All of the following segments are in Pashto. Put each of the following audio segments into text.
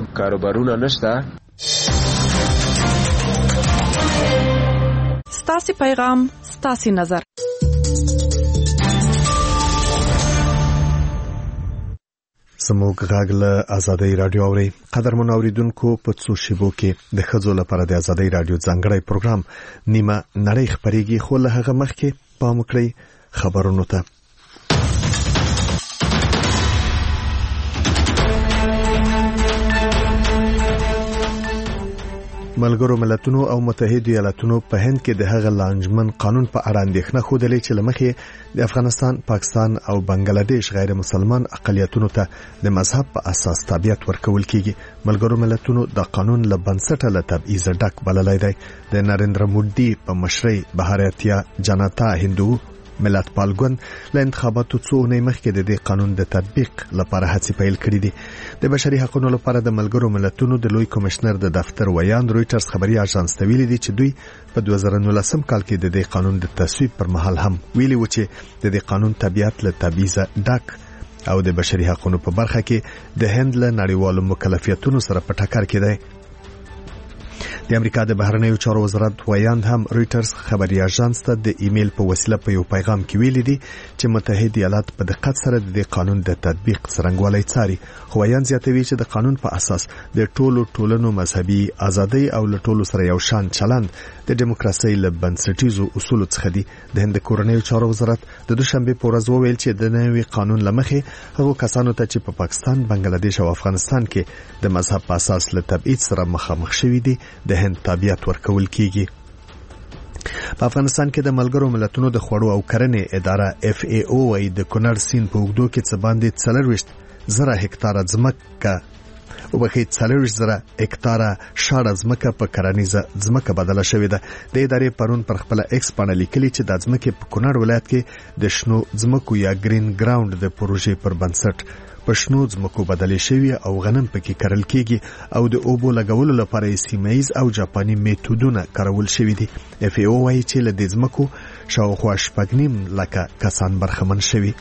کاروبارونه نشته. ستاسو پیغام ستاسو نظر. زموږ غږ له آزادۍ رادیو اوري. قدرمن اوریدونکو، په څو شیبو کې د ښځو لپاره د آزادۍ رادیو ځانګړی پروګرام نیمه نړۍ خبرېږي، خو له هغه مخکې پام وکړئ خبرونو ته. ملګرو ملتونو او متحده ایالاتونو په هند کې د هغه لانجمن قانون په اړه اندېښنه خوده چې لمخې د افغانستان، پاکستان او بنگلاديش غیر مسلمان اقلیتونو ته د مذهب په اساس تابعیت ورکول کیږي. ملګرو ملتونو د قانون له بنسټه له تبعیض ډک بللی دی. د نریندرا مودي په مشرۍ بهارتیا جنتا هندو ملت پالګون له انتخاباتو څو نه مخکې د دې قانون د تطبیق لپاره هڅې پیل کړې دي. د بشري حقوقو لپاره د ملګرو ملتونو د لوی کمشنر د دفتر ویان رويټرز خبري اژانس ته ویلي دي چې دوی په 2019 کال کې د دې قانون د تصویب پر مهال هم ویلي و چې د دې قانون طبيعت له تبعیض ډک او د بشري حقوقو په برخه کې د هند له نړیوالو مکلفیتونو سره په ټکر کې دی. د امریکا د بهرنیو چارو وزارت ویاند هم رويټرز خبري اژانس ته د ایمیل په وسیله په یو پیغام کې ویلي دي چې متحده ایالات په دقت سره د قانون د تطبیق څرنګوالي څاري. خو ویاند زیاتوي چې د قانون په اساس د ټولو مذهبي ازادۍ او له ټولو سره یو شان چلند د دیموکراسي له بنسټیزو اصولو څخه دی. د هند کورنیو چارو وزارت د دوشنبه په ورځ وویل چې د نوي قانون لمخې هغو کسانو ته چې په پاکستان، بنگلاديش او افغانستان کې د مذهب په اساس له تبعیض سره مخامخ شوي دي د هند تابعیت ورکول کیږي. په افغانستان کې د ملګرو ملتونو د خوړو او کرنې اداره FAO وايي د کونړ سیند په اوږدو کې څه باندې 40,000 هکتاره ځمکه او بخې 40,000 هکتاره شاړه ځمکه په کرنیزه ځمکه بدله شوې ده. د ادارې پرون پر خپل ایکس باندې لیکلي چې د ځمکې په کونړ ولایت کې د شنو ځمکو یا گرین ګراوند د پروژې پر بنسټ په شنو ځمکو بدلې شوی او غنم پکې کرل کیږي او د اوبو لګولو لپاره سیمایز او جاپاني میتودونه کارول شوی دي. FAO وايي چې له دې ځمکو شاوخوا 8.5 لکه کسان برخمن شوي.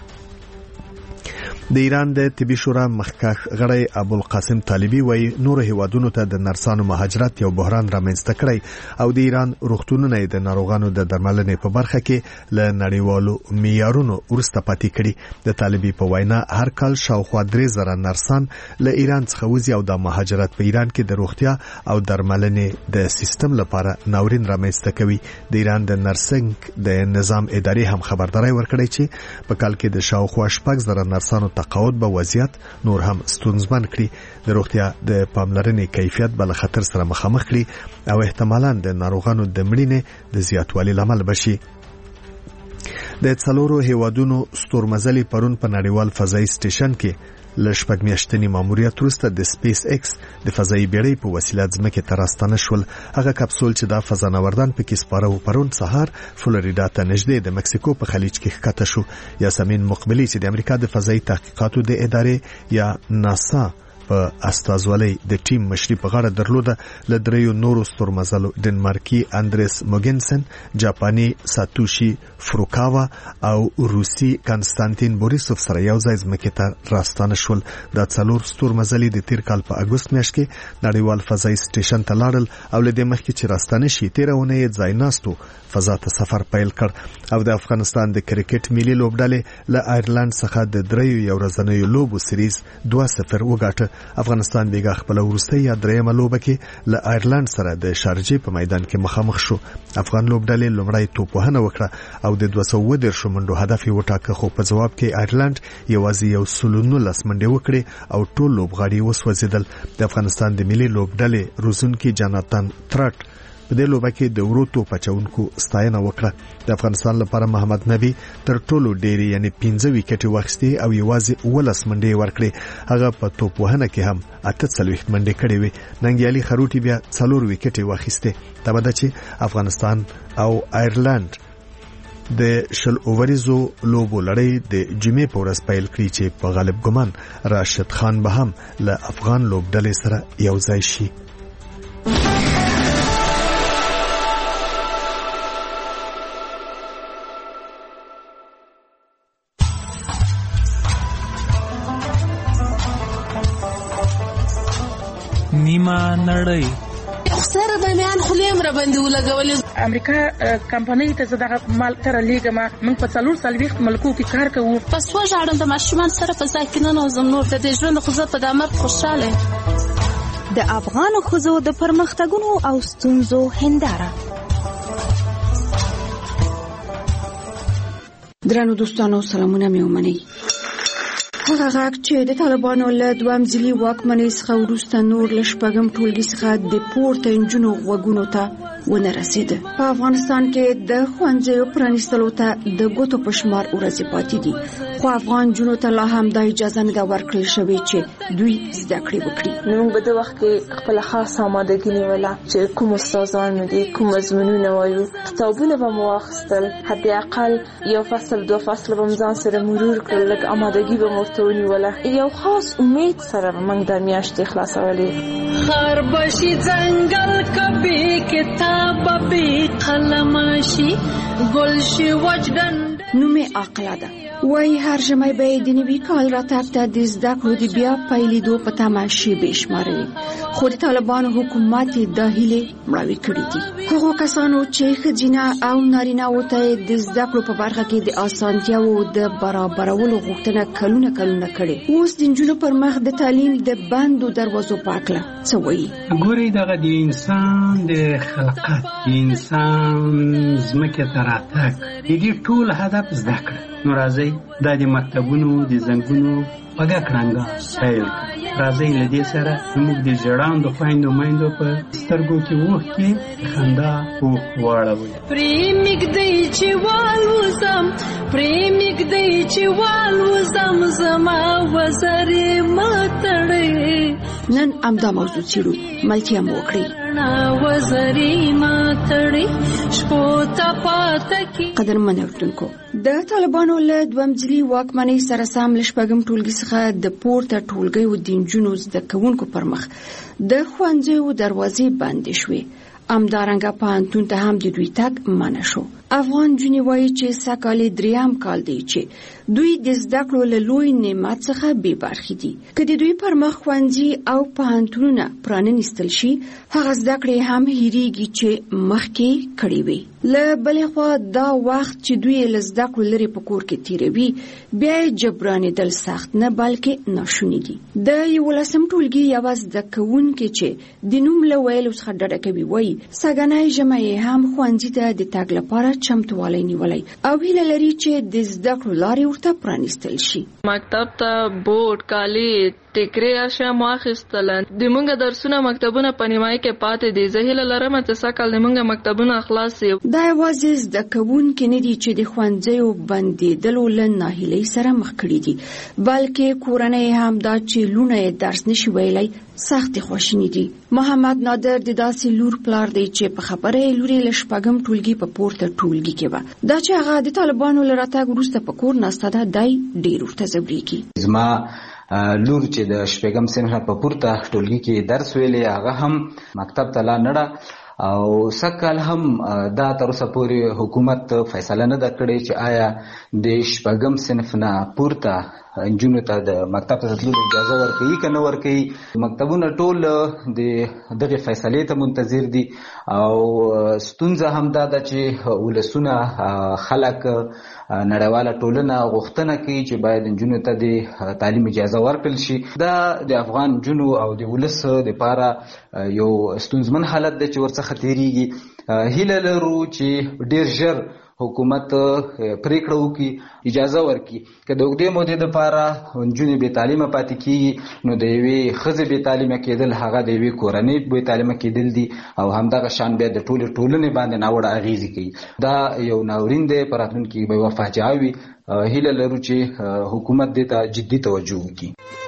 د ایران د طبي شورا مخکښ غړی ابوالقاسم طالبي وايي نور هیوادونو ته د نرسانو مهاجرت یو بحران رامنځته کړی او د ایران روغتونونه د ناروغانو د درملنې په برخه کې له نړیوالو معیارونو ورسته پاتې کړي. د طالبي په وینا هر کال شاوخوا 3,000 نرسان له ایران څخه وځي او د مهاجرت په ایران کې د روغتیا او درملنې د سیستم لپاره ناورین رامنځته کوي. د ایران د نرسنګ د نظام ادارې هم خبرداري ورکړې چې په کال کې د شاوخوا 6,000 نرسانو تقاعد به وضعیت نور هم ستونزمن کړي، د روغتیا د پاملرنې کیفیت بل خطر سره مخامخ کړي او احتمالاً د ناروغانو د مړینې د زیاتوالي لامل بشي. د څلورو هیوادونو ستورمزلي پرون په نړیوال فضایي سټیشن کې لشپږ میاشتنی ماموریت وروسته د سپیس ایکس د فضایي بیړۍ په وسیله ځمکې ته راستنه شول. هغه کپسول چې د فضانوردان پکې سپاره و پرون سهار فلوریدا ته نږدې د مکسیکو په خلیج کې ښکته شو. یاسمین مقبلی چې د امریکا د فضایي تحقیقاتو د ادارې یا ناسا په استازولۍ د ټیم مشري په غاړه درلوده، له دریو نورو ستورمزلو ډنمارکي اندریس موګنسن، جاپاني ساتوشي فروکاوا او روسي کنستانتین بوریسوف سره یو ځای ځمکې ته راستانه شول. دا څلور ستورمزلي د تیر کال په اګوست میاشت کې نړیوال فضایي سټیشن ته لاړل او له دې مخکې چې راستانه شي 13 اونۍ ځای ناستو فضا ته سفر پیل کړ او د افغانستان د کرکټ ملي لوبډلې له آیرلند څخه د دریو یو ورځنیو لوبو سریز 2-0 وګاټه. افغانستان بیګا خپل وروستۍ یا دریمه لوبه کې له آیرلند سره د شارجې په میدان کې مخامخ شو. افغان لوبډلې لومړی توپوهنه وکړه او د 210 منډو هدف یې وټاکه، خو په جواب کې آیرلند یوازې یو 19 منډې وکړې او ټول لوبغاړي وسوځیدل. د افغانستان د ملي لوبډلې روزونکي جاناتان ترټ په دې لوبه کې د ورو پچونکو ستاینه وکړه. د افغانستان لپاره محمد نبی تر ټولو ډېری یعنی 15 وکټې واخیستې او یوازې 19 منډې ورکړې. هغه په توپوهنه کې هم 48 منډې کړې وې. ننګیالي خروټي بیا 4 وکټې واخیستې. دا به چې افغانستان او آیرلند د شل اووریزو لوبو لړۍ د جمعې په ورځ پیل کړي چې په غالب ګمان راشد خان به هم له افغان لوبډلې سره یو ځای شي. نیمه نړۍ. سره د میان خلیم را باندې ولګولې. امریکا کمپنۍ ته زه دغه مال تر لیږم. موږ په 440 ملکو کې کار کوو. پس وژاړم د ماشومان سره په ځای کې نه نوزم. نور د دې ژوند خو زه په دا مرګ خوشحاله. د افغان ښځو د پرمختګونو او ستونزو هنداره. درنو دوستانو سلامونه مې ومنئ. هغه غږ چې د طالبانو له دویم ځلي واکمنۍ څخه وروسته نور له شپږم ټولګي څخه د پورته نجونو غوږونو ته ونه رسیده. په افغانستان کې د ښوونځیو پرانیستلو ته د ګوتو په شمار ورځې پاتې دي، خو افغان نجونو ته لا هم د اجازه نه ده ورکړل شوې چې دوی زده کړې وکړي. موږ په دې وخت کې خپل خاصه آمادګي نیوله چې کوم استادانو دي، کوم مضمونونه وایو، کتابونه به مو واخیستل، حد اقل یو فصل 2 فصل به ځان سره مرور کړل، لکه آمادګي به مو ورته ونیوله. یو خاص امید سره موږ د میاشتې خلاصولې. خر بشي ځنګل کبي کتاب به قلمشي ګل شي وجدان. نومې عاقله ده. وای هر ژمی به د نوي کال راتګ ته د زده کړو د بیا پیلېدو په تمه شیبې شمارلې، خو د طالبانو حکومت د هیلې مړاوې کړې دي. هغو کسانو چې ښځینه او نارینه‌وو ته د زده کړو په برخه کې د اسانتیاوو د برابرولو غوښتنه کلونه کړې، اوس د نجونو پر مخ د تعلیم د بندو دروازو په اړه څه وایي؟ ګورئ، دغه د انسان د خلقت، د انسان ځمکې ته راتګ، د دې ټول هدف زده کړه. نو راځئ دا د مکتبونو د زنګونو پګه کړنګا پیل کړو. راځئ له دې سره موږ د ژړاندو خویندو میندو په سترګو کې اوښکې خندا واړوو. پرې مږدئ چې والوزم، پرې مږدئ چې والوزم، زما وزرې ماتړې. نن همدا موضوع څېړو، ملتیا مو وکړئ. وزرې ماتړې شپو ته پاته کې. قدرمن اورېدونکو، د طالبانو له دویم ځلي واکمنۍ سره سم له شپږم ټولګي څخه د پورته ټولګیو د نجونو زده کوونکو پر مخ د ښوونځیو دروازې بندې شوې. همدارنګه پوهنتون ته هم د دوی تګ منع شو. افغان نجونې وایي چې سږکال یې 3م کال دی چې دوی د زده کړو له لوی نعمت څخه بې برخې دي. که د دوی پر مخ ښوونځي او پوهنتونونه پرانیستل شي، هغه زده کړې هم هېرېږي چې مخکې کړې وي. له بلې خوا دا وخت چې دوی له زده کړو لرې په کور کې تېروي، بیا یې جبرانېدل سخت نه بلکې ناشوني دي. د 11م ټولګي یوه زده کوونکې چې د نوم له ویلو څخه ډډه کوي وایي سږنی ژمی یې هم ښوونځي ته د تګ لپاره چمتووالی نیولی او هیله لري چې د زده کړو لارې ورته پرانیستل شي. مکتب ته بورډ، کالي، ټیکرې اشیا مو اخیستل. د مونږ درسونه مکتبونه په نیمایي کې پاتې دي. زه هیله لرم چې سږکال د مونږ مکتبونه خلاص شي. دا یوازې زده کوونکي نه دي چې د ښوونځیو بندېدلو له ناهیلۍ سره مخ کړي دي، بلکې کورنۍ هم دا چې لوڼه یې درس نشي ویلی سختې خواشیني دي. محمد نادر د داسې لور پلار دی چې په خبره یې لور یې له شپږم ټولګي په پورته ټولګي کې وه. دا چې هغه د طالبانو له راتګ وروسته په کور ناسته ده، دی ډېر ورته ځورېږي. زما لور چې د شپږم صنف په پورته ټولګي کې درس ویلی، هغه هم مکتب ته لا نړه او سږکال هم دا تر اوسه پورې حکومت فیصله نه ده کړې چې آیا د شپږم صنف نه پورته نجونو ته د مکتب ته تللو اجازه ورکوي که نه ورکوي. مکتبونه ټول د دغې فیصلې ته منتظر دي او ستونزه هم دا ده چې ولسونه، خلک، نړیواله ټولنه غوښتنه کوي چې باید نجونو ته د تعلیم اجازه ورکړل شي. دا د افغان نجونو او د ولس دپاره یو ستونزمن حالت دی چې ورڅخه تېرېږي. هیله لرو چې ډېر ژر حکومت پریکړه وکړي، اجازه ورکړي. که د اوږدې مودې دپاره نجونې بې تعلیمه پاتې کېږي، نو د یوې ښځې بې تعلیمه کېدل هغه د یوې کورنۍ بې تعلیمه کېدل دي او همدغه شان بیا د ټولې ټولنې باندې ناوړه اغېزې کوي. دا یو ناورین دی، په راتلونکي کې به یوه فاجعه وي. هیله لرو چې حکومت دې ته جدي توجه وکړي.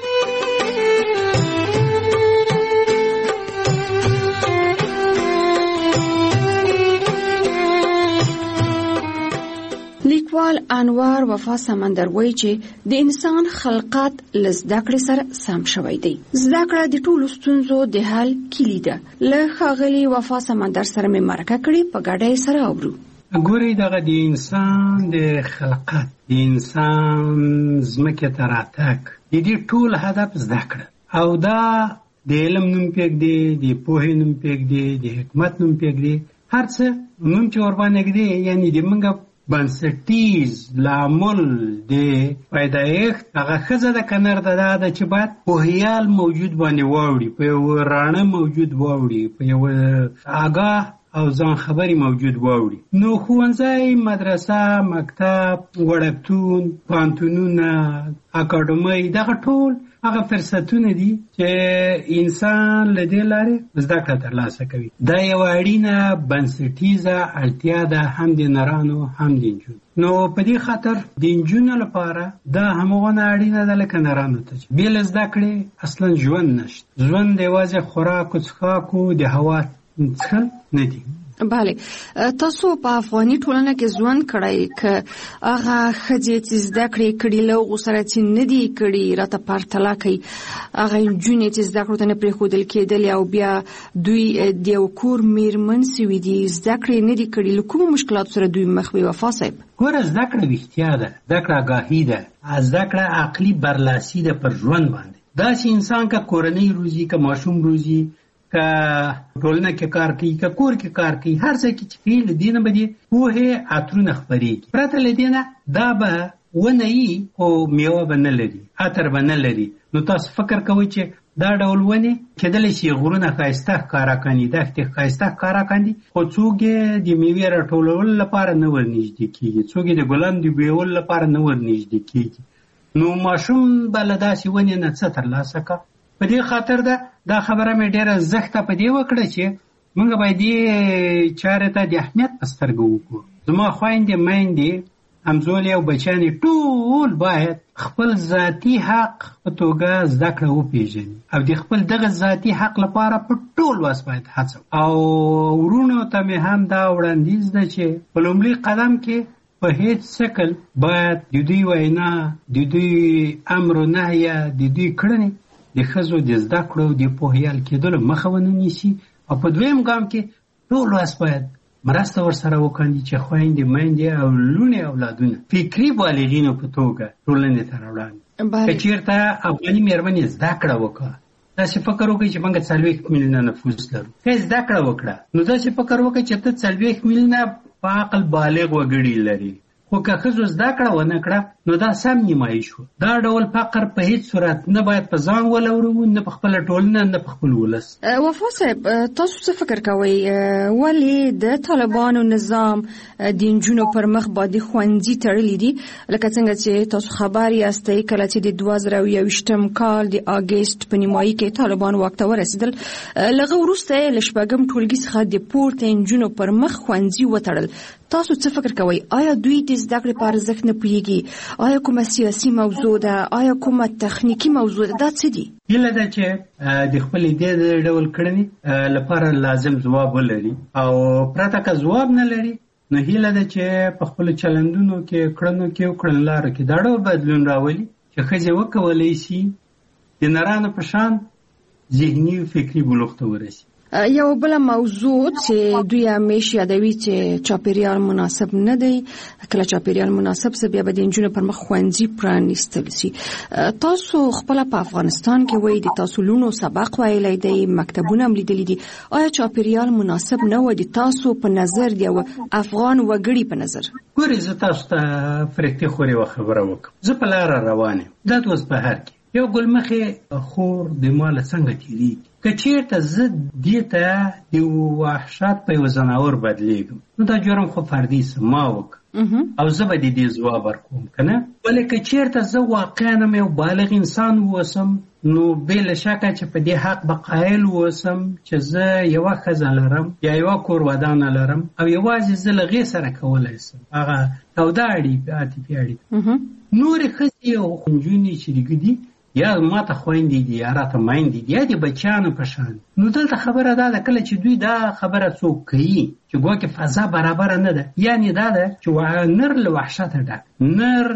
لیکوال انوار وفا سمندر وایي چې د انسان خلقت له زده کړې سره سم شوی دی. زده کړه د ټولو ستونزو د حل کلي ده. له ښاغلي وفا سمندر سره مې مرکه کړې، په ګډه یې سره اورو. ګورئ، دغه د انسان د خلقت، د انسان ځمکې ته راتګ، د دې ټول هدف زده کړه او دا د علم نوم پرېږدي، د پوهې نوم پرېږدي، د حکمت نوم پرېږدي، هر څه نوم چې ورباندې ږدي، یعنې د موږ بنسټیز لامل د پیدایښت هغه ښځه د کنر ده چې باید پوهیال موجود باندې واوړي، په یو راڼه موجود واوړي، په یو آګاه او ځان خبري موجود واوړي. نو ښوونځی، مدرسه، مکتب، وړکتون، پوهنتونونه، اکاډمۍ، دغه ټول هغه فرصتونه دي چې انسان له دې لارې زده کړه ترلاسه کوي. دا یوه اړینه بنسټیزه اړتیا ده، هم د نرانو هم د نجونو. نو په دې خاطر د نجونو لپاره دا همغونه اړینه ده لکه نرانو ته چې بې له زده کړې اصلا ژوند نشته. ژوند یوازې خوراک او څښاک د هوا څښل نه دي. بله، تاسو په افغاني ټولنه کې ژوند کړی که هغه ښځې چې زده کړې کړي له هغو سره چې نه دي کړي راته پرتله کوي، هغه نجونې چې زده کړو ته نه پرېښودل کېدلې او بیا دوی د یو کور میرمن سوي دي، زده کړې نه دي کړي، له کومو مشکلاتو سره دوی مخ وي وفا صاحب؟ ګوره، زده کړه ویښتیا ده، زده کړه آګاهي ده، زده کړه عقلي برلاسي ده پر ژوند باندې. داسې انسان که کورنۍ روزي، که ماشوم روزي، که ټولنه کې کار کوي، که کور کې کار کوي، هر ځای کې چې کوي، له دې نه به د پوهې عطرونه خپرېږي. پرته له دې نه دا به ونه وي خو میوه به نه لري، عطر به نه لري. نو تاسو فکر کوئ چې دا ډول ونې کېدلی شي غرونه ښایسته ښکاره کاندي، دښتې ښایسته ښکاره کاندي، خو څوک یې د میوې راټولولو لپاره نه ورنږدې کېږي، څوک یې د ګلانو د بویولو لپاره نه ورنږدې کېږي. نو ماشوم به له داسې ونې نه څه ترلاسه کړه. په دې خاطر دا خبره مې ډېره زښته په دې وکړه چې موږ باید دې چارې ته د اهمیت په سترګه وکړو. زما خویندې، میندې، همزولې او بچیانې ټول باید خپل ذاتي حق په توګه زده کړه وپېژني او د خپل دغه ذاتي حق لپاره په ټول وس باید هڅه. او ورونو ته مې هم دا وړاندیز ده چې په لومړي قدم کې په هیڅ شکل باید د دوی وینا، د دوی امر و نهیه، د دوی کړنې د ښځو د زده کړو د پوهیال کېدلو مخه ونه نیسي. او په دویم ګام کې ټول وس باید مرسته ورسره وکړي چې خویندې، میندې او لوڼې اولادونه فکري بالغینو په توګه ټولنې ته راوړاندې. که چېرته افغاني مېرمنې زده کړه وکړه، داسې فکر وکړي چې موږ 40 میلیونه نفوس لرو، که یې زده کړه وکړه نو داسې فکر وکړي چې ته 40 میلیونه په عقل بالغ وګړي لري. خو که ښځو زده کړه ونه کړه نو دا سم نیمایي شو. دا ډول فقر په هیڅ صورت نه باید په ځان ولورو، نه په خپله ټولنه، نه په خپل ولس. وفا صاحب، تاسو څه فکر کوئ ولې د طالبانو نظام د نجونو پر مخ باندې ښوونځي تړلي دي؟ لکه څنګه چې تاسو خبر یاستئ کله چې د 2021 کال د اګست په نیمایي کې طالبان واک ته ورسېدل، لږ وروسته یې له شپږم ټولګي څخه د پورته نجونو پر مخ ښوونځي وتړل. تاسو څه فکر کوئ؟ آیا دوی د زده کړې په ارزښت نه پوهېږي؟ آیا کومه سیاسي موضوع ده؟ آیا کومه تخنیکي موضوع ده؟ دا څه دي؟ هیله ده چې د خپلې دې ډول کړنې لپاره لازم ځواب ولري، او پرته که ځواب نه لري نو هیله ده چې په خپلو چلندونو کې، کړنو کې او کړنلارو کې دا ډول بدلون راولي چې ښځې وکولی شي د نرانو په شان ذهني او فکري بلوغ ته ورسي. یو بل موضوع چې دوی همیش یادوي چې چاپیریال مناسب نه دی. کله چاپیریال مناسب سه بیا به د نجونو پر مخ ښوونځي پرانیستل شي. تاسو خپل په افغانستان کې وایي د تاسو لونو سبق ویلی دی، مکتبونه هم لیدلي دي. آیا چاپیریال مناسب نه و د تاسو په نظر، د یو افغان وګړي په نظر؟ ګورې، زه تاسو ته فرښتې خورې یوه خبره وکړم. زه په لاره روان یم، دا د اوسبهر کې یو ګلمخې خور د ماله څنګه تېرېږي. که چېرته زه دې ته د وحشت په یو ځناور بدلېږم نو دا جرم خو فردي ما وکړه او زه به د دې ځواب ورکوم، که نه؟ ولې که چېرته زه واقعا یو بالغ انسان واوسم نو بې له شکه چې په دې حق به قایل واوسم چې زه یوه ښځه لرم یا یوه کور ودانه لرم او یوازې زه له هغې سره کولی شم هغه توده عاطفي اړیکه. نورې ښځې او نجونې چې دي یا ما ته خویندې دي یا راته میندې دي یا د بچیانو په شان. نو دلته خبره دا ده کله چې دوی دا خبره څوک کوي چې ګواکې فضا برابره نه ده، یعنې دا ده چې نر له وحشته ډک، نر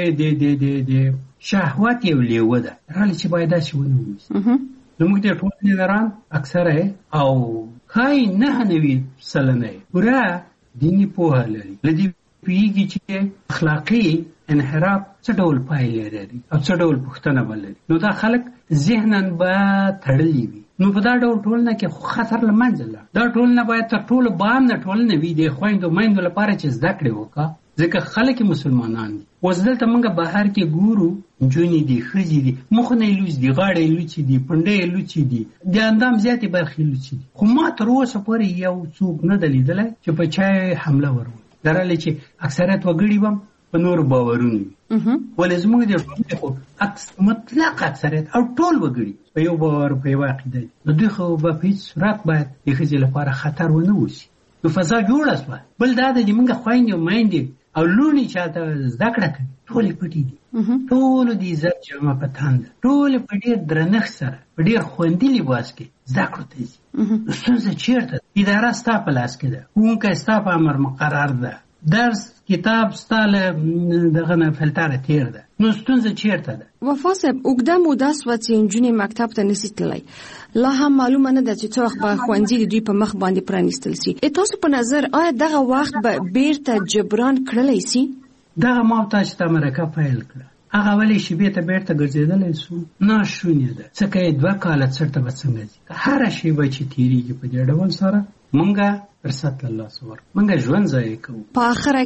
د شهوت یو لیوه ده، رالې چې باید داسې ونه ونیسي. زموږ د ټولنې نران اکثره او ښایي 99% پوره دیني پوهه لري، له دې پوهېږي چې اخلاقي انحراف څه ډول پایلې لري او څه ډول پوښتنه به لري. نو دا خلک ذهناً به تړلي وي، نو په دا ډول ټولنه کې خو خطر له منځه لاړ. دا ټولنه باید تر ټولو بام نه ټولنه وي د خویندو میندو لپاره چې زده کړې وکړه، ځکه خلک مسلمانان دي. اوس دلته موږ بهر کې ګورو نجونې دي، ښځې دي، مخونه یې لوڅ دي، غاړه یې لوڅې دي، پنډه یې لوڅې دي، د اندام زیاتې برخې لوڅې دي. خو ما تر اوسه پورې یو څوک نه دی لیدلی چې په چا یې حمله وروي. درالې چې اکثریت وګړي به په نورو باورونه وي، ولې زموږ د ټولنې خو مطلق اکثریت او ټول وګړي په یو باور په یوه عقیده دي. نو دوی خو به په هېڅ صورت باید د ښځې لپاره خطر ونه اوسي. نو فضا جوړه شوه. بل دا ده چې موږ خویندې او میندې او لوڼې چې هلته زده کړه کوي ټولې پټې دي، ټولو د عزت جامه په تن ده، ټولې په ډېر درنښت سره په ډېر خوندي لباس کې زده کړو ته ځي. نو ستونزه چېرته ده؟ اداره ستا په لاس کې ده، ښوونکی ستا په امر مقرر ده، درس کتاب ستا له دغه نه فلټره تېر ده. نو ستونزه چېرته ده؟ وفا صاحب، اوږده موده سوه چې نجونې مکتب ته نسي تللی، لا هم معلومه نه ده چې څه وخت به ښوونځي د دوی په مخ باندې پرانیستل سي. تاسو په نظر آیا دغه وخت به بیرته جبران کړلی سي؟ دغه ما ته چې تا مرکه پیل کړه هغه ولې شیبې ته بیرته ګرځېدلی سو؟ ناشونې ده، ځکه یې 2 کاله څرته به څنګه ځي؟ هره شیبه چې تېرېږي په دې ډول سره موږ فرصت له لاسه ورکړو، موږ ژوند ضایع کوو. په آخره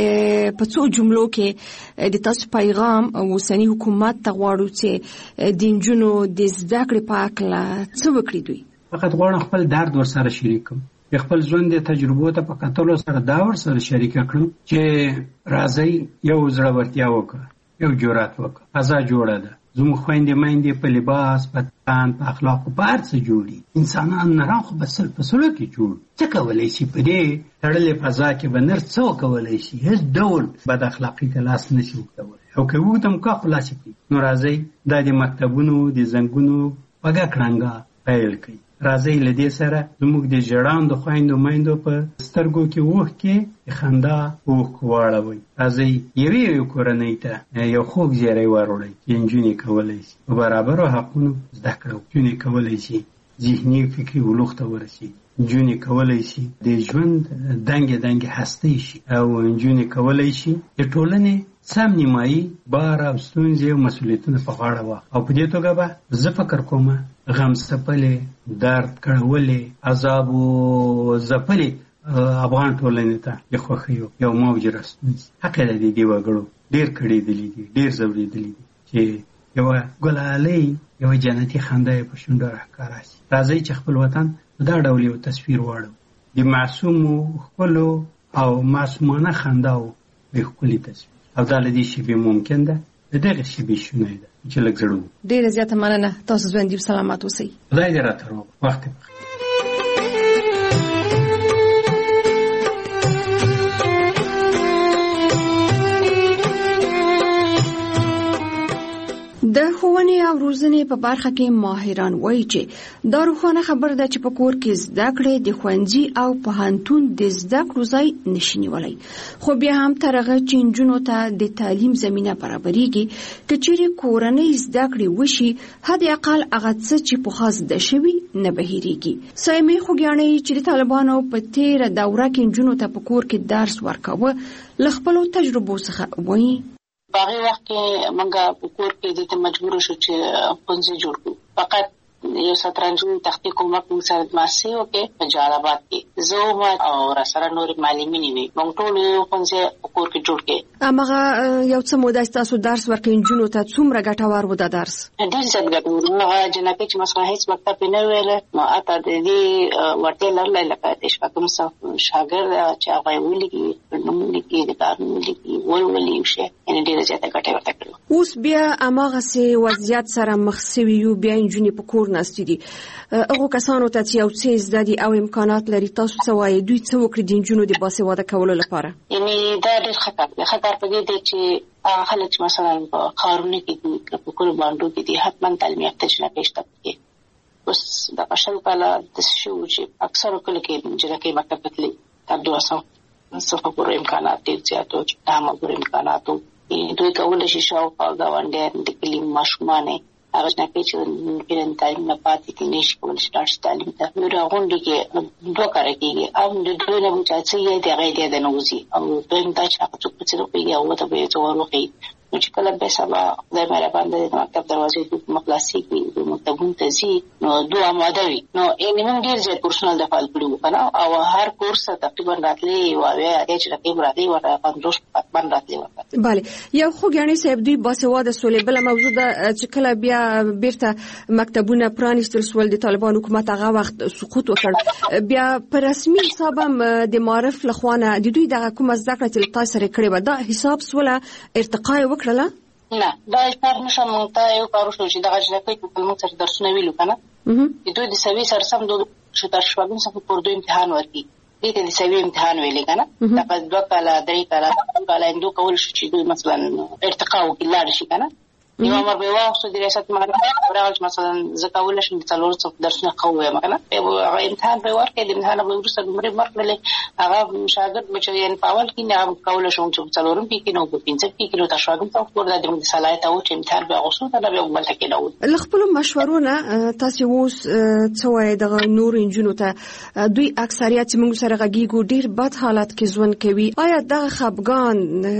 کې په څو جملو کې د تاسو پیغام اوسني حکومت ته غواړو چې د نجونو د زده کړې په هکله څه وکړي دوی؟ فقط غواړم خپل درد ورسره شریک کړم، خپل ژوند د تجربو ته په کتلو سره دا ورسره شریکه کړم چې راځئ یو زړورتیا وکړه، یو جرأت وکړه. فضا جوړه ده، زموږ خویندې میندې په لباس، په تن، په اخلاقو، په هر څه جوړي. انسانان نران خو به سل په سلو کې جوړ. څه کولی شي په دې تړلې فضا کې به نر څه وکولی شي؟ هېڅ ډول بد اخلاقي ته لاس نه شي اوږدولی، او که وږدم کا خو لاس یې کړي. نو راځئ دا د مکتبونو د زنګونو خوږه کړنګه پیل کړئ. راځئ له دې سره زموږ د ژړاندو خویندو میندو په سترګو کې اوښکې د خندا اوښکې واړوئ. راځئ یوې کورنۍ ته یو خوږ زیری وروړئ چې نجونې کولی شي په برابرو حقونو زده کړه وکړي. نجونې کولی شي ذهني فکري بلوغ ته ورسېږي، نجونې کولی شي د ژوند دنګې دنګې هستۍ شي، او نجونې کولی شي د ټولنې سم نیمایي بار او ستونزې او مسؤلیتونه په غاړه واخلي. او په دې توګه به زه فکر کوم غم څپلې، درد کړولې، عذاب او ځپلې افغان ټولنې ته د خوښیو یو موج راستونځي. حق یې د دې وګړو ډېر کړېدلي دي، ډېر ځورېدلي دي چې یوه ګلالۍ، یوه جنتي خندا یې په شونډو راښکاره شي. راځئ چې خپل وطن په دا ډول یو تصویر واړو، د معصومو ښکلو او معصومانه خنداو د ښکلي تصویر. او دا له دې شیبې ممکن ده، د دغه شیبې شونی ده چې لږ زړه وو. ډېره زیاته مننه، تاسو ژوندي او سلامت اوسئ. خدای دې راته روغ وخت بخیر. د ښوونې او روزنې په برخه کې ماهران وایي چې دا روښانه خبره ده چې په کور کې زده کړې د ښوونځي او پوهنتون د زده کړو ځای نشي نیولی. خو بیا هم تر هغه چې نجونو ته د تعلیم زمینه برابرېږي، که چیرې کورنۍ زده کړې وشي، حد اقل هغه څه چې پخوا زده شوي نه به هېرېږي. سایمې خوږیاڼۍ چې د طالبانو په تېره دوره کې نجونو ته په کور کې درس ورکاوه، له خپلو تجربو څخه وایي. باغی وخت کې منګه په کور کې دې ته مجبور شو چې ښوونځي جوړ کړو. فقط یو سترنجون تختې کومک موږ سره ماسي وکړې په جلالاباد کې. زه او راسره نورې معلمینې وې، موږ ټول یو ښوونځی په کور کې جوړ کړې. هماغه یو څه موده ستاسو درس ورکړئ نجونو ته، څومره ګټور و دا درس؟ ډېر زیات ګټور. هغه جنکۍ چې مثلا هېڅ مکتب یې نه ویلی، نو هلته د دې وړتیا لرلی لکه د شپږم صف شاګرد چې هغه یې ولیکي، نوم ولیکي، د کار نوم ولیکي، ولولي یو شی، یعنې ډېره زیاته ګټه یې ورته کړې. اوس بیا هماغسې وضعیت سره مخ سوي یو، بیا نجونې په کور ناستې دي. هغو کسانو ته چې یو څه زده دي او امکانات لري، تاسو څه وایي دوی څه وکړي د نجونو د باسواده کولو لپاره؟ یعنې دا ډېر خطر دی. خطر په دې دی چې هغه خلک چې مثلا په ښارونو کې دي، په کلو بانډو کې دي، حتما تعلیم یافته جنکۍ شته پکې. اوس دغه 100 کاله داسې شوي چې اکثرو کلو کې جنکۍ مکتب ته تللې، تر 200 څخه پورې امکانات ډېر زیات وو، چې تمامه پورې امکانات وو. دوی کولی شي شاوخوا ګاونډیان د کلي ماشومان هغه جنکۍ چې د تعلیم نه پاتې دي نه شي کولی شي لاړ شي تعلیم ته. نو د غونډې کې 2 کاره کېږي، او د دوی نه چې څه یې د هغه یې د نه وځي، او دویم دا چې هغه څوک په څه نه پوهېږي، هغو ته به یې څه ور وښیي. چې کله به سبا د مهربان د مکتب دروازې د مخلاصي کې د مکتبونو ته ځي نو دوه آماده وي نو موږ ډېر زیات کورسونه د فعال کړو کنه او هر کورس تقریبا راتلي او بیا چې رقم راځي ورته 15 باندې راتلي ورته bale یو خو غاڼې صاحب دوی باسواده سولې بل موضوع ده چې کله بیا بیرته مکتبونه پرانیستل سول د طالبان حکومت هغه وخت سقوط وکړ بیا په رسمي حساب د معرف لخوانه د دوی دغه کومه زده کړه چې تاسو سره کړې و دا حساب سوله ارتقا وکړه نه دا کار نشم ته یو کار شو چې دغه ځکه چې په موږ سره درسونه ویلو کنه دوی د سوي سره سم دوه چې تر شپږم څخه پر دوی امتحان ورکړي دې د سوي امتحان ویلې کنه دا په 2 کاله 3 کاله اندو کول شي چې دوی مثلا ارتقا وکړي شي کنه یو امر به واخصو د ریاست مهارت راغلی مثلا زکاول شي د څلور څو درسونه قوي مکنه هغه امتحان به ورکړي د امتحان به ورسره عمر مرکله هغه شاګرد چې یې پاول کې نه قول شو چې څلورم کې نو په 15 کې نو تاسو هغه څو ور د صلاحیت او چې امتحان به اوسو ته به بل کې نو خپل مشورونه تاسو اوس څوای د نور انجنونو ته دوی اکثریت موږ سره غږیږو ډیر بد حالت کې ژوند کوي آیا د خپګان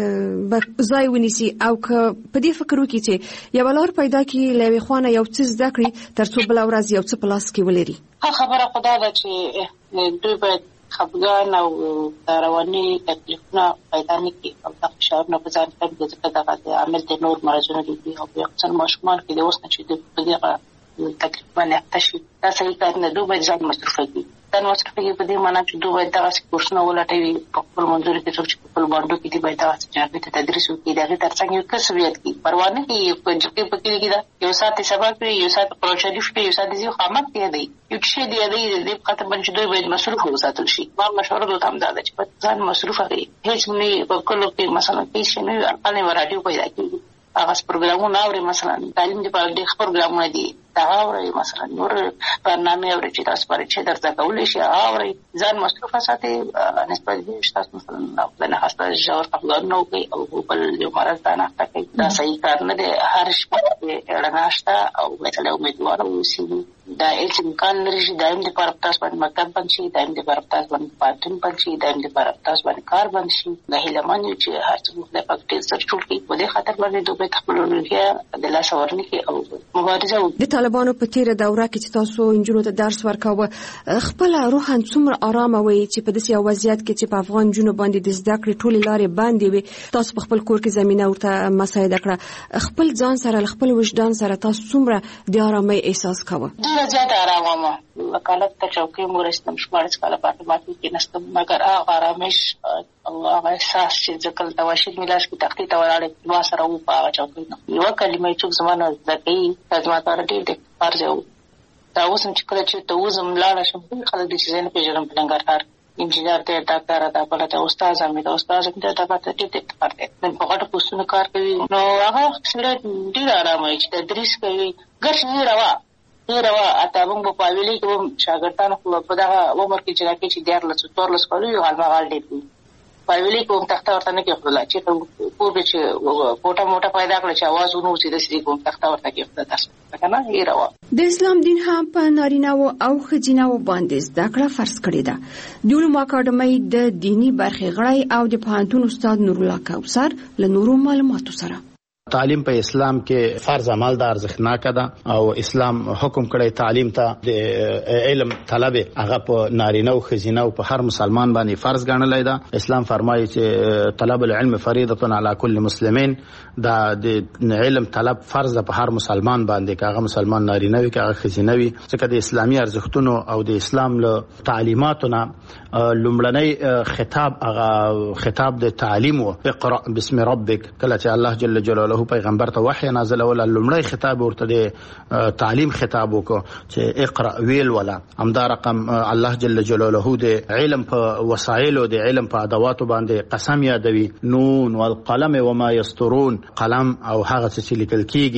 ځای ونیسي او په دې فکر وکړي چې یو بلور پیدا کی لوي خوانه یو څه زده کړی ترڅو بل ورځ یو څه پلاس کې ولري خبره خدا ده چې دوی به خپګان او رواني تکلیفونه پیدا نه کړي او د فشار نه ځان کړي چې دا عمل د نور مرزونه دي او په اکثر ماشومان کې د اوس نه چې د دغه تکلیف باندې تشي دا صحیح کار نه دوی به ځان مصرف کړي دا مصرف کې په دې معنی چې دوی دغه کورسونه ولټوي په خپل منځور کې چې خپل باندې کې دی به دا چې ته تدریس وکړي دا ترڅنګ یو کسبیت کې پروا نه کوي په جپې په کې دا یو ساعت سبق کوي یو ساعت پروژه دی یو ساعت دی خامت دی یو څه دی د خاطر باندې دوی به مصروف وساتل شي ما مشوره دوی هم دا چې په ځان مصروف کړي هیڅ نه په کلو کې مثلا هیڅ نه اړانه ورادیو پیدا کیږي هغه پروګرامونه اوري مثلا تعلیم دی په دې پروګرامونه دي دا اوري مثلا نور برنامه اوري چې تاسو پرې چې درته کولای شي اوري ځان مصروف ساتي نسبت دې تاسو مثلا نه خاصه جوړ خپل نو کوي او بل یو مرز دا نه کوي دا صحیح کار نه دی هر شپه رڼاشته او مثلا امیدوار اوسئ دا هیڅ امکان لري چې دایم د پر تاسو باندې مکتب بنشي دایم د پر تاسو باندې پاتون بنشي دایم د پر تاسو باندې کار بنشي د هیلمان چې هر څه د پکټ سره ټول کې په دې خاطر باندې دوی خپل لوریا د لاس ورني کې او مبارزه د طالبانو په تیر دوره کې چې تاسو انجونو ته درس ورکاوه خپل روحان څومره آرام وي چې په داسې وضعیت کې چې په افغان جنوب باندې د زده کړې ټولې لارې باندې وي تاسو په خپل کور کې زمينه ورته مساعده کړه خپل ځان سره خپل وجدان سره تاسو څومره د آرامۍ احساس کاوه زیات آرام وکالت ته چوکۍ مورستم شمارس کاله پاتې ماتې کې نستم مګر هغه آرامش او هغه احساس چې ځکه د واشد ملاش کې تختی ته ولاړې ما سره و په چوکۍ یو کلمه چې زمانه ځکه خدمت ورته دې فرض دا اوس چې کله چې ته وزم لاړ شم خلک دې ځین په جرم پلنګار انجینر ته ډاکټر ته بل ته استاد امید استاد ته ته پاتې دې پاتې نن په غټ پوښتنه کار کوي نو هغه سره ډیر آرام وي چې تدریس کوي ګرځي روا اته موږ په پاویلې کې شاګردانو په دغه عمر کې چې راکې چې 14 کالو یو حال مغال دی پاویلې کوم تخته ورته نه کېخدل چې په دې چې پټه موټه پیدا کړل چې आवाज ونو چې د سړي کوم تخته ورته کېخدل تاسو کنه یې روا د اسلام دین هم په نارینه او ښځینه باندې زده کړه فرض کړې ده د علومو اکاډمۍ د دینی برخې غړی او د پوهنتون استاد نور الله کوثر له نورو معلوماتو سره تعلیم په اسلام کې فرض عمل د ارزښتناک ده او اسلام حکم کړی تعلیم ته د علم طلب هغه په نارینه او ښځینه او په هر مسلمان باندې فرض ګڼلای ده اسلام فرمایي چې طلب العلم فریضه علی کل مسلمین دا د علم طلب فرض ده په هر مسلمان باندې که هغه مسلمان نارینه وي که هغه ښځینه وي ځکه د اسلامي ارزښتونو او د اسلام له تعلیماتونه لومړنی خطاب د تعلیم او اقرا بسم ربک کله چې الله جل جلاله پیغمبر ته وحی نازل ولا لومړی خطاب ورته د تعلیم خطاب وکړو چې اقرا ویل ولا همدا رقم الله جل جلاله د علم په وسایلو د علم په ادواتو باندې قسم یادوي نون والقلم وما یسطرون قلم او هغه چې لیکل کیږي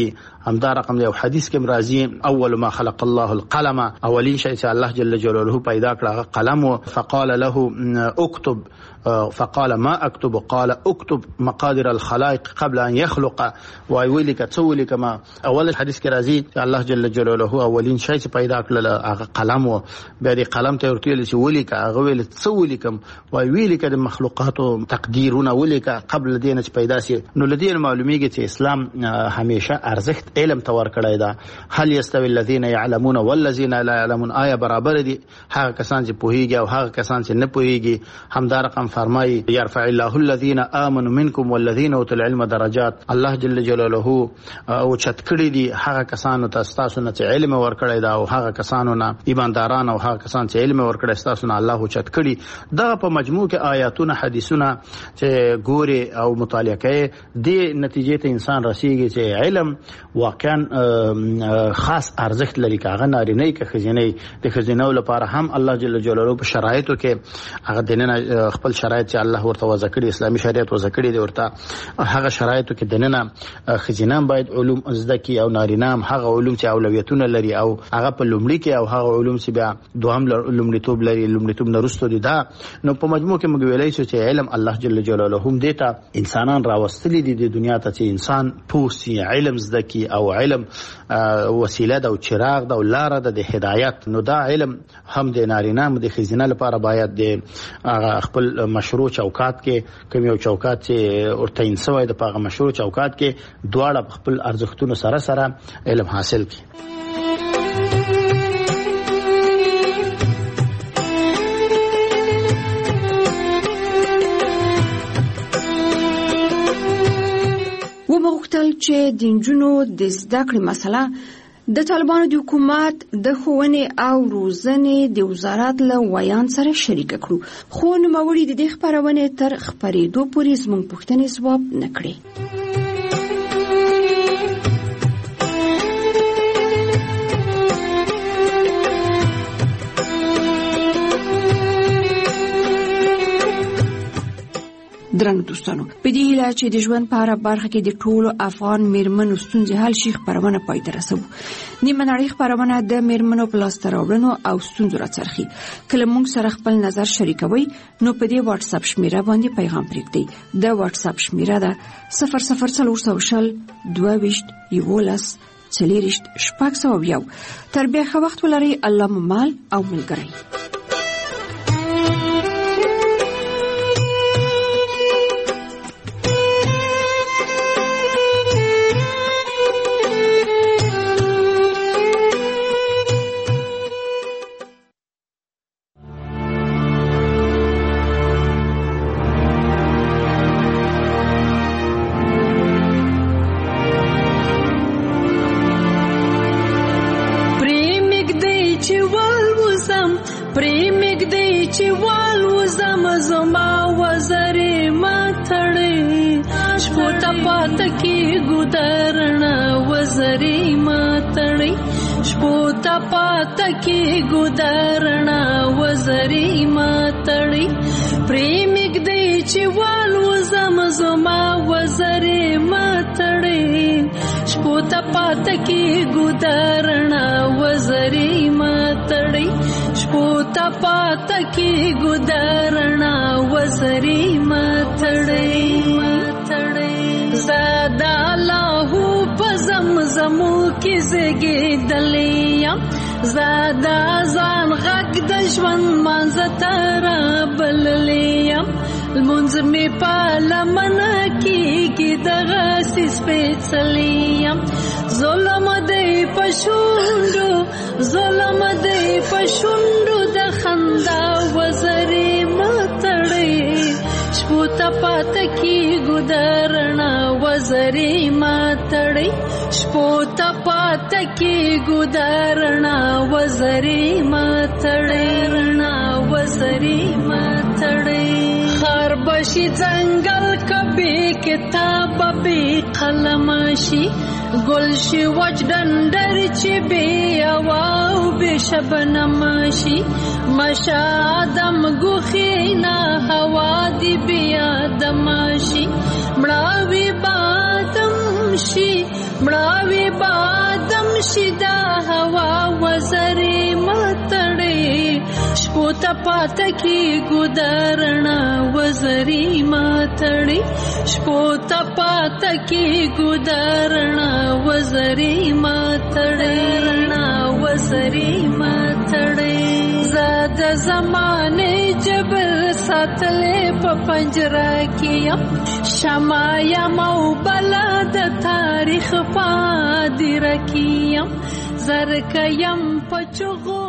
همدا رقم دی. حدیث کې راځي اول ما خلق الله القلم، اولین شی چې الله جل جلاله پیدا کړ هغه قلم، فقال له اكتب، فقال ما اكتب، قال اكتب مقادير الخلائق قبل ان يخلق، ويولك تسولك ما. اول حدیث کې راځي الله جل جلاله اولین شی چې پیدا کړ هغه قلم، او بیا دې قلم ته ورته چې ولیک هغه ویل تسولکم، ويولك د مخلوقات تقديرونه ولیک قبل دین چې پیدا شي. نو لدین معلومیږي چې اسلام همیشه ارزښت علم تور کړی دا. هل يستوي الذين يعلمون والذين لا يعلمون، آیا برابر دي هغه کسان چې پوهیږي او هغه کسان چې نه پوهیږي؟ همدا رقم فرمایي يرفع الله الذين آمنوا منكم والذين اوتوا العلم درجات، الله جل جلاله او چت کړی دي هغه کسانو ته تاسو نه چې علم ورکړی دا، او هغه کسانو نه ایمانداران او هغه کسان چې علم ورکړی تاسو نه الله چت کړی. دا په مجموع کې آیاتونه حدیثونه چې ګوري او مطالعه کوي دې نتیجې ته انسان رسیږي چې علم واقعا خاص ارزښت لري. کاغه نارینه کې خزینه د خزینو لپاره هم الله جل جلاله په شرایطو کې هغه دننه خپل شرایط چې الله ورته وضع کړی، اسلامي شریعت وضع کړی دی ورته هغه شرایطو کې دننه خزینه باید علوم زده کی، او نارینه هم هغه علوم چې اولویتونه لري او هغه په لومړي کې، او هغه علوم چې بیا دوهم لومړیتوب لري، لومړیتوب نه وروسته دي. دا نو په مجموع کې موږ ویلای شو چې علم الله جل جلاله هم دیتا انسانان راوستلي دي د دنیا ته چې انسان پوسی علم زده کی، او علم وسیله ده او چراغ ده او لار ده د هدایت. نو دا علم هم د نارینه هم د خزینه لپاره باید د خپل مشروع چوکات کې کوم یو چوکات چې ورته انسوي د پاغه مشروع چوکات کې دواړه خپل ارزښتونو سره سره علم حاصل کړي. ومغتل چې د نجونو د زده کړې مسله د طالبانو د حکومت د ښوونې او روزنې د وزارت له ویان سره شریکه کړو، خو نوموړي د دې خپرونې تر خپرېدو پورې زموږ پوښتنې ځواب نه کړې. درنو دوستانو، په دې هیله چې د ژوند په هره برخه کې د ټولو افغان میرمنو ستونزې حل شي خپرونه پای ته رسوو. نیمه نړۍ خپرونه د میرمنو په لاسته راوړنو او ستونزو راڅرخي. کله موږ سره خپل نظر شریکوي نو په دې واتس اپ شمیره باندې پیغام پرېږدئ. د واتس اپ شمیره ده 0040 22 11 4 تر بیا ښه وخت ولرئ. الله مو مال او ملګری. زادا ځان غږ د ژوند مانځه ترا بللیم المنځ می په لمنه کېږي دغه سپېڅلیم ظلم دی په شونډو د خندا وزرې متړې شپو ته پاته کېږو د رڼا وزرې متړې شپو ته پاته کېږو د رڼا وزرې متړې خار بشي ځنګل کبي کتاب به قلم شي ګل شي وچ ډنډر چې بي او به شبنم شي مشادم ګوخینا هوا دی بیا دم شي مړاوي بادم شي مړاوي بادم شي دا هوا وزري ماتړي شپو ته پاته کی ګدارنا وزري ماتړي شپو ته پاته کی ګدارنا وزري ماتړي وزري ماتړي زاد زمانه جبل ساتلې په پنجره کې شمع یم او بلا د تاریخ پادره کې یم زرک یم په چغو